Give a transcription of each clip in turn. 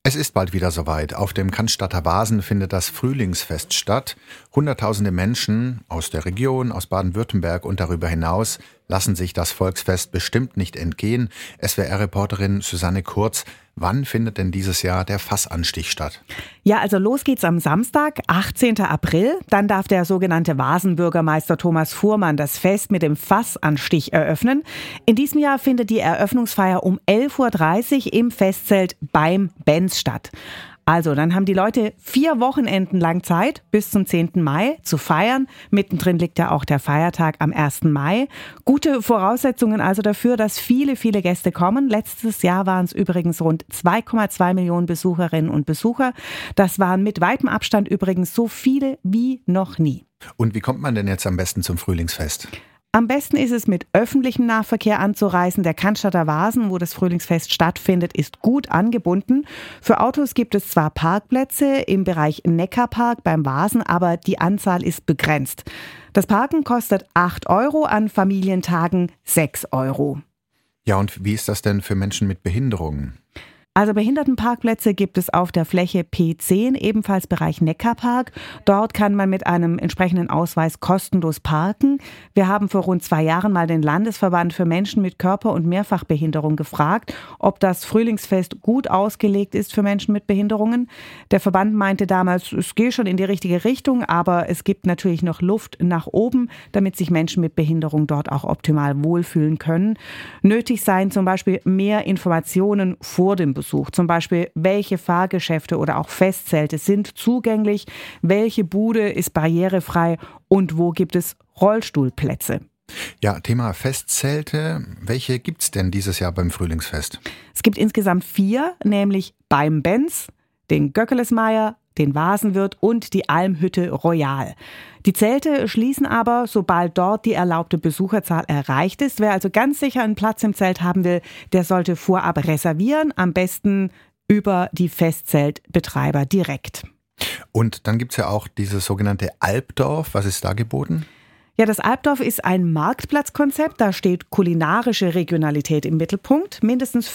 Es ist bald wieder soweit. Auf dem Cannstatter Wasen findet das Frühlingsfest statt. Hunderttausende Menschen aus der Region, aus Baden-Württemberg und darüber hinaus lassen sich das Volksfest bestimmt nicht entgehen. SWR-Reporterin Susanne Kurz, wann findet denn dieses Jahr der Fassanstich statt? Ja, also los geht's am Samstag, 18. April. Dann darf der sogenannte Wasenbürgermeister Thomas Fuhrmann das Fest mit dem Fassanstich eröffnen. In diesem Jahr findet die Eröffnungsfeier um 11.30 Uhr im Festzelt beim Benz statt. Also, dann haben die Leute 4 Wochenenden lang Zeit, bis zum 10. Mai zu feiern. Mittendrin liegt ja auch der Feiertag am 1. Mai. Gute Voraussetzungen also dafür, dass viele Gäste kommen. Letztes Jahr waren es übrigens rund 2,2 Millionen Besucherinnen und Besucher. Das waren mit weitem Abstand übrigens so viele wie noch nie. Und wie kommt man denn jetzt am besten zum Frühlingsfest? Am besten ist es, mit öffentlichem Nahverkehr anzureisen. Der Cannstatter Wasen, wo das Frühlingsfest stattfindet, ist gut angebunden. Für Autos gibt es zwar Parkplätze im Bereich Neckarpark beim Wasen, aber die Anzahl ist begrenzt. Das Parken kostet 8 €, an Familientagen 6 €. Ja, und wie ist das denn für Menschen mit Behinderungen? Also Behindertenparkplätze gibt es auf der Fläche P10, ebenfalls Bereich Neckarpark. Dort kann man mit einem entsprechenden Ausweis kostenlos parken. Wir haben vor rund 2 Jahren mal den Landesverband für Menschen mit Körper- und Mehrfachbehinderung gefragt, ob das Frühlingsfest gut ausgelegt ist für Menschen mit Behinderungen. Der Verband meinte damals, es gehe schon in die richtige Richtung, aber es gibt natürlich noch Luft nach oben, damit sich Menschen mit Behinderung dort auch optimal wohlfühlen können. Nötig seien zum Beispiel mehr Informationen vor dem Besuch. Zum Beispiel, welche Fahrgeschäfte oder auch Festzelte sind zugänglich, welche Bude ist barrierefrei und wo gibt es Rollstuhlplätze. Ja, Thema Festzelte. Welche gibt's denn dieses Jahr beim Frühlingsfest? Es gibt insgesamt 4, nämlich beim Benz, den Göckelesmeier, den Wasenwirt und die Almhütte Royal. Die Zelte schließen aber, sobald dort die erlaubte Besucherzahl erreicht ist. Wer also ganz sicher einen Platz im Zelt haben will, der sollte vorab reservieren, am besten über die Festzeltbetreiber direkt. Und dann gibt's ja auch dieses sogenannte Albdorf. Was ist da geboten? Ja, das Albdorf ist ein Marktplatzkonzept. Da steht kulinarische Regionalität im Mittelpunkt. Mindestens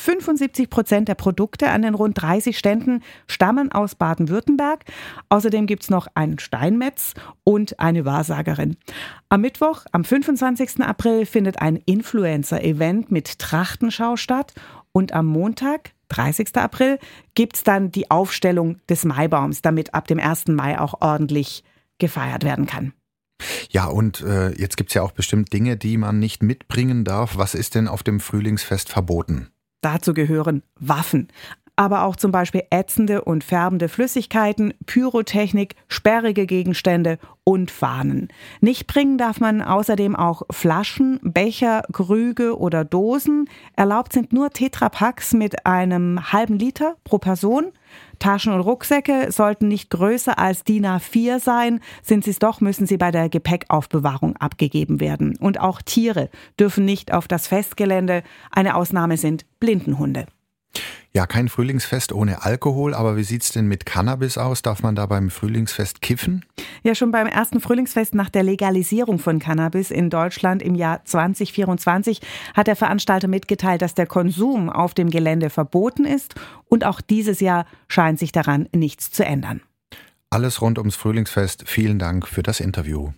75% der Produkte an den rund 30 Ständen stammen aus Baden-Württemberg. Außerdem gibt's noch einen Steinmetz und eine Wahrsagerin. Am Mittwoch, am 25. April, findet ein Influencer-Event mit Trachtenschau statt. Und am Montag, 30. April, gibt's dann die Aufstellung des Maibaums, damit ab dem 1. Mai auch ordentlich gefeiert werden kann. Ja, und jetzt gibt's ja auch bestimmt Dinge, die man nicht mitbringen darf. Was ist denn auf dem Frühlingsfest verboten? Dazu gehören Waffen, aber auch zum Beispiel ätzende und färbende Flüssigkeiten, Pyrotechnik, sperrige Gegenstände und Fahnen. Nicht bringen darf man außerdem auch Flaschen, Becher, Krüge oder Dosen. Erlaubt sind nur Tetrapacks mit einem halben Liter pro Person. Taschen und Rucksäcke sollten nicht größer als DIN A4 sein. Sind sie es doch, müssen sie bei der Gepäckaufbewahrung abgegeben werden. Und auch Tiere dürfen nicht auf das Festgelände. Eine Ausnahme sind Blindenhunde. Ja, kein Frühlingsfest ohne Alkohol, aber wie sieht's denn mit Cannabis aus? Darf man da beim Frühlingsfest kiffen? Ja, schon beim ersten Frühlingsfest nach der Legalisierung von Cannabis in Deutschland im Jahr 2024 hat der Veranstalter mitgeteilt, dass der Konsum auf dem Gelände verboten ist. Und auch dieses Jahr scheint sich daran nichts zu ändern. Alles rund ums Frühlingsfest. Vielen Dank für das Interview.